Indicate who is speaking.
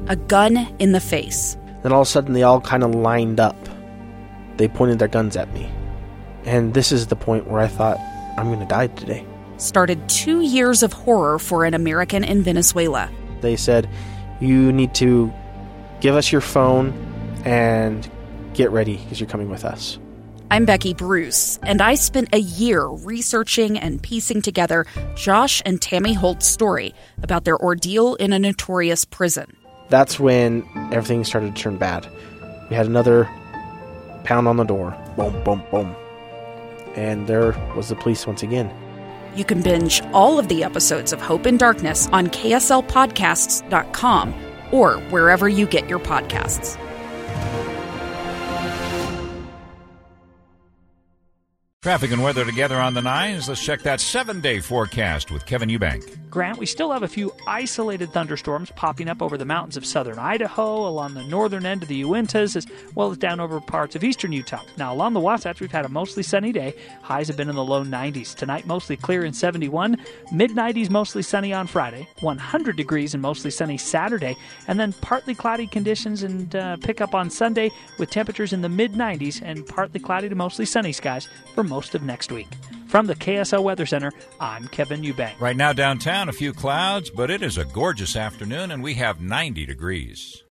Speaker 1: a gun in the face.
Speaker 2: Then all of a sudden, they all kind of lined up. They pointed their guns at me. And this is the point where I thought, I'm going to die today.
Speaker 1: Started 2 years of horror for an American in Venezuela.
Speaker 2: They said, you need to give us your phone and get ready because you're coming with us.
Speaker 1: I'm Becky Bruce, and I spent a year researching and piecing together Josh and Tammy Holt's story about their ordeal in a notorious prison.
Speaker 2: That's when everything started to turn bad. We had another pound on the door. Boom, boom, boom. And there was the police once again.
Speaker 1: You can binge all of the episodes of Hope in Darkness on KSLpodcasts.com or wherever you get your podcasts.
Speaker 3: Traffic and weather together on the 9s. Let's check that 7-day forecast with Kevin Eubank.
Speaker 4: Grant, we still have a few isolated thunderstorms popping up over the mountains of southern Idaho, along the northern end of the Uintas, as well as down over parts of eastern Utah. Now, along the Wasatch, we've had a mostly sunny day. Highs have been in the low 90s. Tonight, mostly clear and 71. Mid-90s, mostly sunny on Friday. 100 degrees and mostly sunny Saturday. And then partly cloudy conditions and pick up on Sunday with temperatures in the mid-90s and partly cloudy to mostly sunny skies for most of next week. From the KSL Weather Center, I'm Kevin Eubank.
Speaker 3: Right now downtown, a few clouds, but it is a gorgeous afternoon, and we have 90 degrees.